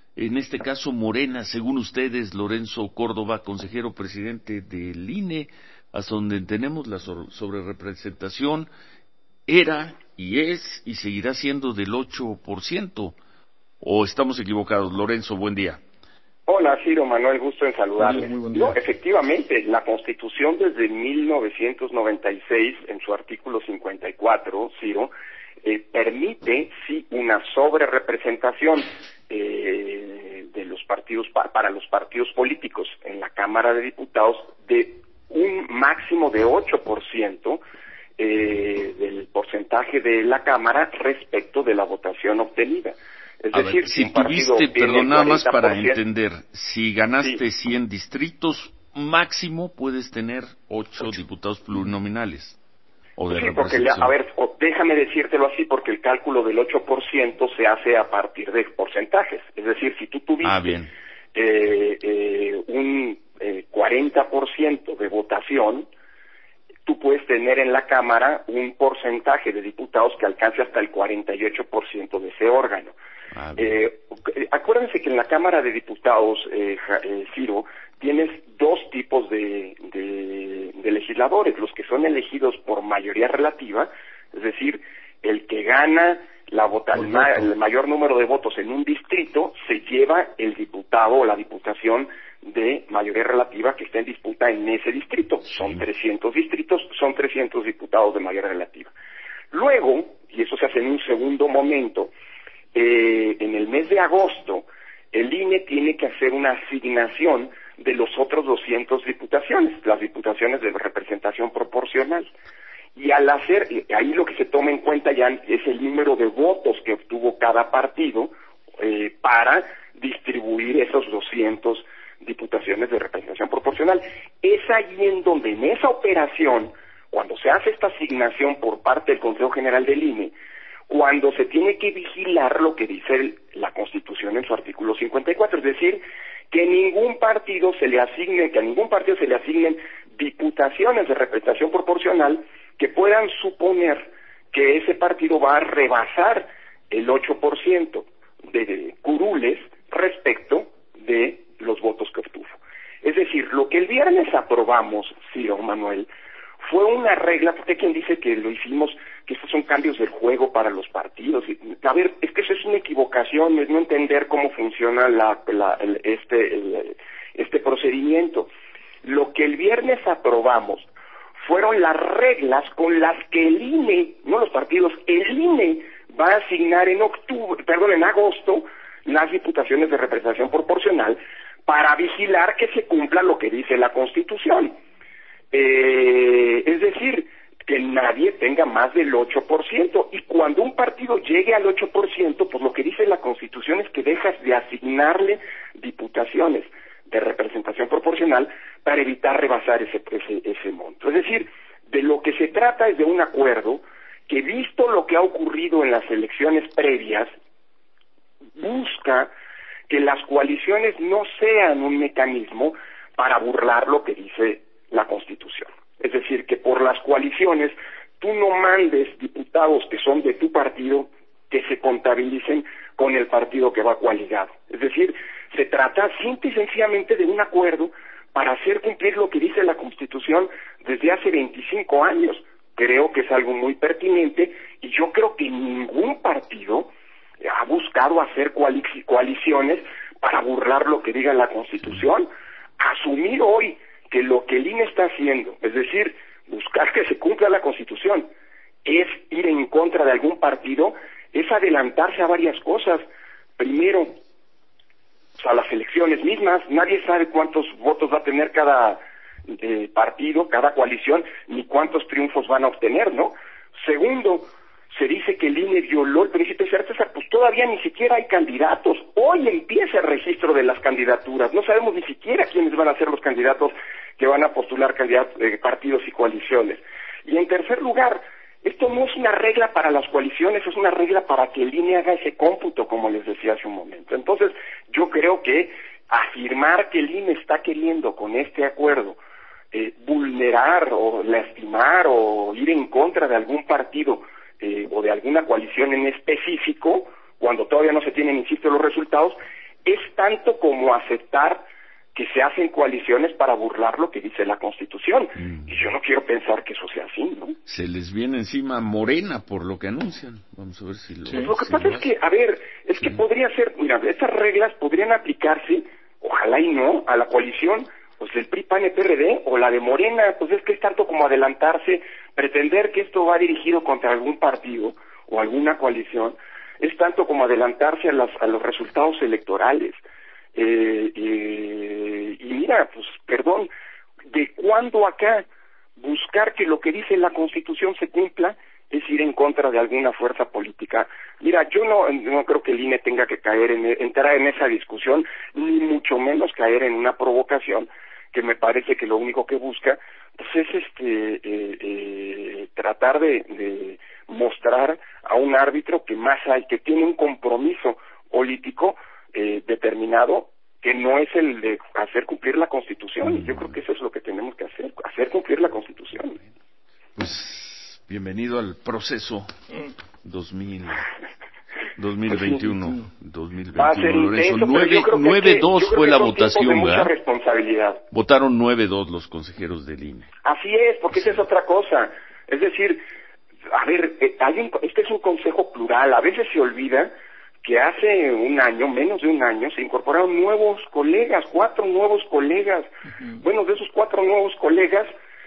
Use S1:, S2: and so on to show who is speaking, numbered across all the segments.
S1: en este caso Morena, según ustedes, Lorenzo Córdoba, consejero presidente del INE, hasta donde tenemos la sobrerepresentación, era y es y seguirá siendo del 8%, ¿o estamos equivocados? Lorenzo, buen día.
S2: Hola, Ciro, Manuel, gusto en saludarles.
S1: Muy buen día.
S2: No, efectivamente, la Constitución desde 1996, en su artículo 54, Ciro, permite, sí, una sobrerepresentación de los partidos, para los partidos políticos en la Cámara de Diputados de un máximo de 8% del porcentaje de la Cámara respecto de la votación obtenida. Es decir,
S1: si
S2: un partido
S1: tuviste,
S2: tiene
S1: perdón, nada más
S2: 40%,
S1: para entender, si ganaste
S2: sí,
S1: 100 distritos, máximo puedes tener 8 diputados plurinominales o de
S2: sí, porque,
S1: representación.
S2: déjame decírtelo así, porque el cálculo del 8% se hace a partir de porcentajes. Es decir, si tú tuviste un 40% de votación, tú puedes tener en la Cámara un porcentaje de diputados que alcance hasta el 48% de ese órgano. Acuérdense que en la Cámara de Diputados, Ciro, tienes dos tipos de legisladores, los que son elegidos por mayoría relativa, es decir, el que gana el mayor número de votos en un distrito se lleva el diputado o la diputación de mayoría relativa que está en disputa en ese distrito. Sí. Son 300 distritos, son 300 diputados de mayoría relativa. Luego, y eso se hace en un segundo momento, en el mes de agosto, el INE tiene que hacer una asignación de los otros 200 diputaciones, las diputaciones de representación proporcional. Y al hacer, ahí lo que se toma en cuenta ya es el número de votos que obtuvo cada partido para distribuir esos 200 diputaciones de representación proporcional. Es ahí en donde, en esa operación, cuando se hace esta asignación por parte del Consejo General del INE, cuando se tiene que vigilar lo que dice la Constitución en su artículo 54, es decir, que a ningún partido se le asignen diputaciones de representación proporcional que puedan suponer que ese partido va a rebasar el 8% de curules respecto de los votos que obtuvo. Es decir, lo que el viernes aprobamos, Ciro, Manuel, fue una regla, porque hay quien dice que lo hicimos, que estos son cambios del juego para los partidos. A ver, es que eso es una equivocación, es no entender cómo funciona este procedimiento. Lo que el viernes aprobamos fueron las reglas con las que el INE, no los partidos, el INE va a asignar en agosto las diputaciones de representación proporcional para vigilar que se cumpla lo que dice la Constitución. Es decir, que nadie tenga más del 8%, y cuando un partido llegue al 8%, pues lo que dice la Constitución es que dejas de asignarle diputaciones de representación proporcional para evitar rebasar ese monto. Es decir, de lo que se trata es de un acuerdo que, visto lo que ha ocurrido en las elecciones previas, busca que las coaliciones no sean un mecanismo para burlar lo que dice la Constitución. Es decir, que por las coaliciones tú no mandes diputados que son de tu partido que se contabilicen con el partido que va coaligado. Es decir, se trata simple y sencillamente de un acuerdo para hacer cumplir lo que dice la Constitución desde hace 25 años. Creo que es algo muy pertinente, y yo creo que ningún partido ha buscado hacer coaliciones para burlar lo que diga la Constitución. Asumir hoy que lo que el INE está haciendo, es decir, buscar que se cumpla la Constitución, es ir en contra de algún partido, es adelantarse a varias cosas. Primero, a las elecciones mismas, nadie sabe cuántos votos va a tener cada partido, cada coalición, ni cuántos triunfos van a obtener, ¿no? Segundo, se dice que el INE violó el principio de certeza, pues todavía ni siquiera hay candidatos. Hoy empieza el registro de las candidaturas, no sabemos ni siquiera quiénes van a ser los candidatos que van a postular partidos y coaliciones. Y en tercer lugar, esto no es una regla para las coaliciones, es una regla para que el INE haga ese cómputo, como les decía hace un momento. Entonces, yo creo que afirmar que el INE está queriendo con este acuerdo vulnerar o lastimar o ir en contra de algún partido o de alguna coalición en específico, cuando todavía no se tienen, insisto, los resultados, es tanto como aceptar que se hacen coaliciones para burlar lo que dice la Constitución. Y yo no quiero pensar que eso sea así, ¿no?
S1: Se les viene encima Morena por lo que anuncian. Vamos a ver si lo...
S2: Pues lo que pasa es que, a ver, que podría ser, mira, estas reglas podrían aplicarse, ojalá y no, a la coalición, pues del PRI, PAN y PRD, o la de Morena. Pues es que es tanto como adelantarse, pretender que esto va dirigido contra algún partido o alguna coalición, es tanto como adelantarse a los resultados electorales. Y mira, pues perdón, ¿de cuándo acá buscar que lo que dice la Constitución se cumpla es ir en contra de alguna fuerza política? Mira, yo no creo que el INE tenga que entrar en esa discusión, ni mucho menos caer en una provocación que me parece que lo único que busca pues es tratar de mostrar a un árbitro que más hay, que tiene un compromiso político determinado, que no es el de hacer cumplir la Constitución. Y yo creo que eso es lo que tenemos que hacer cumplir la Constitución.
S1: Pues bienvenido al proceso 2021.
S2: Va a ser
S1: Lorenzo.
S2: intenso,
S1: 9-2 fue la votación,
S2: de mucha
S1: ¿verdad?
S2: responsabilidad.
S1: Votaron 9-2 los consejeros del INE.
S2: Así es, porque esa es otra cosa. Es decir, a ver, este es un consejo plural. A veces se olvida que hace un año, menos de un año, se incorporaron nuevos colegas, 4 nuevos colegas. Bueno, de esos 4 nuevos colegas,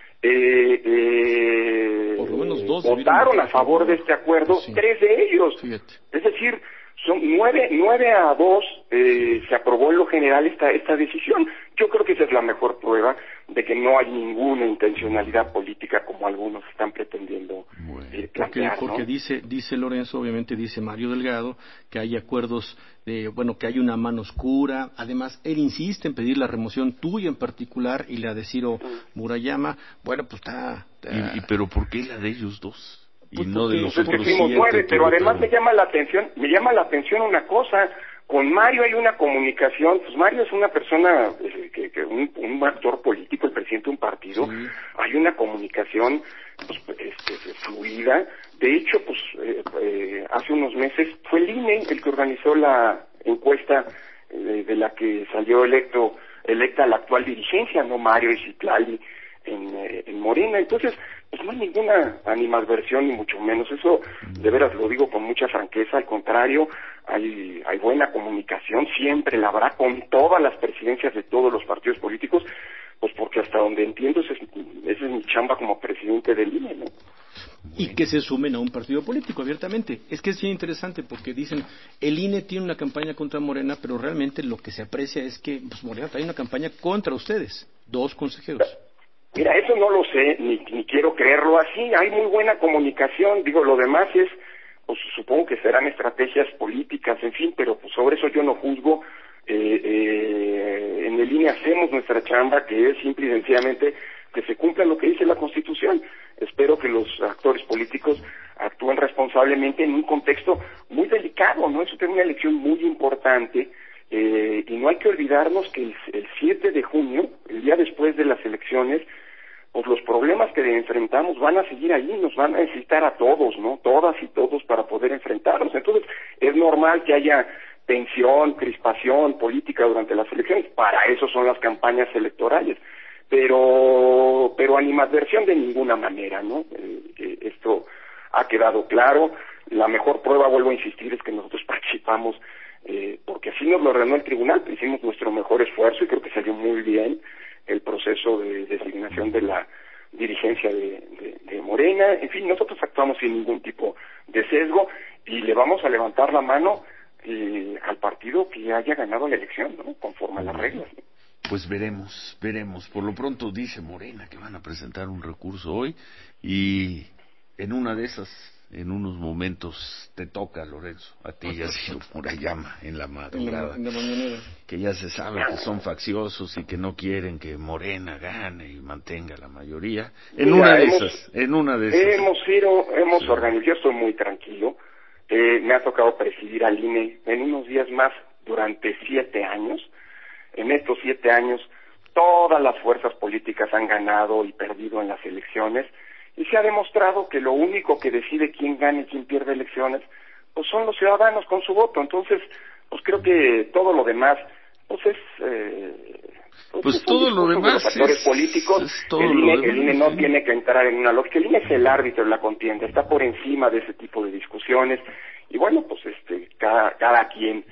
S3: por lo menos 2
S2: votaron a favor de este acuerdo, sí. 3 de ellos. Fíjate. Es decir, son 9-2, se aprobó en lo general esta decisión. Yo creo que esa es la mejor prueba de que no hay ninguna intencionalidad política como algunos están pretendiendo plantear,
S3: porque
S2: ¿no?
S3: dice Lorenzo, obviamente dice Mario Delgado, que hay acuerdos, que hay una mano oscura. Además, él insiste en pedir la remoción tuya en particular y la de Ciro Murayama. Bueno, pues está...
S1: ¿Pero por qué la de ellos dos?
S3: Pues
S1: y no de los
S2: porque
S1: otros
S2: fuimos 9, pero además
S1: votaron.
S2: me llama la atención una cosa. Con Mario hay una comunicación, pues Mario es una persona, un actor político, el presidente de un partido, sí. Hay una comunicación pues, fluida. De hecho, pues hace unos meses fue el INE el que organizó la encuesta de la que salió electa la actual dirigencia, no Mario y Citlali en Morena. Entonces, pues no hay ninguna animadversión ni mucho menos. Eso de veras lo digo con mucha franqueza. Al contrario, hay buena comunicación, siempre la habrá con todas las presidencias de todos los partidos políticos, pues porque hasta donde entiendo esa es mi chamba como presidente del INE, ¿no?
S3: Y que se sumen a un partido político, abiertamente. Es que es bien interesante porque dicen, el INE tiene una campaña contra Morena, pero realmente lo que se aprecia es que pues, Morena trae una campaña contra ustedes, 2 consejeros.
S2: Mira, eso no lo sé, ni quiero creerlo así. Hay muy buena comunicación. Digo, lo demás es, pues supongo que serán estrategias políticas, en fin, pero pues sobre eso yo no juzgo. En el INE hacemos nuestra chamba, que es simple y sencillamente que se cumpla lo que dice la Constitución. Espero que los actores políticos actúen responsablemente en un contexto muy delicado, ¿no? Eso es una elección muy importante. Y no hay que olvidarnos que el 7 de junio, el día después de las elecciones, pues los problemas que enfrentamos van a seguir ahí, nos van a necesitar a todos, ¿no? Todas y todos para poder enfrentarnos. Entonces, es normal que haya tensión, crispación política durante las elecciones. Para eso son las campañas electorales. Pero animadversión de ninguna manera, ¿no? Esto ha quedado claro. La mejor prueba, vuelvo a insistir, es que nosotros participamos porque así nos lo ordenó el tribunal. Hicimos nuestro mejor esfuerzo y creo que salió muy bien el proceso de designación de la dirigencia de Morena. En fin, nosotros actuamos sin ningún tipo de sesgo y le vamos a levantar la mano al partido que haya ganado la elección, ¿no? Conforme a las reglas, ¿no?
S1: Pues veremos. Por lo pronto dice Morena que van a presentar un recurso hoy y en una de esas, en unos momentos, te toca, Lorenzo, a ti y a Ciro Murayama en la madrugada,
S3: en la mañanera,
S1: que ya se sabe que son facciosos y que no quieren que Morena gane y mantenga la mayoría. En una de esas.
S2: Hemos organizado, yo estoy muy tranquilo, me ha tocado presidir al INE en unos días más durante 7 años. En estos 7 años, todas las fuerzas políticas han ganado y perdido en las elecciones, y se ha demostrado que lo único que decide quién gana y quién pierde elecciones, pues son los ciudadanos con su voto. Entonces, pues creo que todo lo demás pues es
S1: pues todo lo demás
S2: de los actores políticos.
S1: es todo
S2: El INE no tiene que entrar en una lógica. El INE es el árbitro de la contienda, está por encima de ese tipo de discusiones. Y bueno, pues cada quien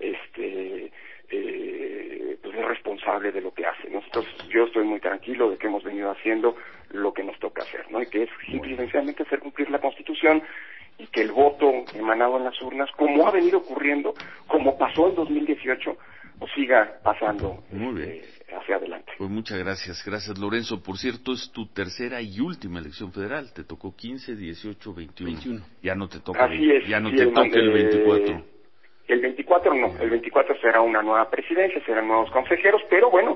S2: pues es responsable de lo que hace. Yo estoy muy tranquilo de que hemos venido haciendo lo que nos toca hacer, ¿no? Y que es simple y sencillamente hacer cumplir la Constitución, y que el voto emanado en las urnas, como ha venido ocurriendo, como pasó en 2018, pues siga pasando hacia adelante.
S1: Pues muchas gracias. Gracias, Lorenzo. Por cierto, es tu tercera y última elección federal. Te tocó 15, 18, 21. Ya no te toca,
S2: Así es,
S1: ya no te toca el 24.
S2: El 24 no, el 24 será una nueva presidencia, serán nuevos consejeros, pero bueno,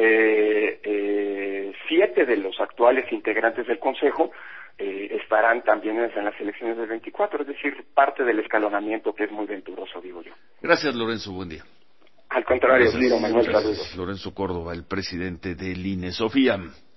S2: 7 de los actuales integrantes del Consejo estarán también en las elecciones del 24, es decir, parte del escalonamiento que es muy venturoso, digo yo.
S1: Gracias, Lorenzo, buen día.
S2: Al contrario,
S1: Gracias,
S2: Manuel, saludos.
S1: Lorenzo Córdoba, el presidente del INE. Sofía.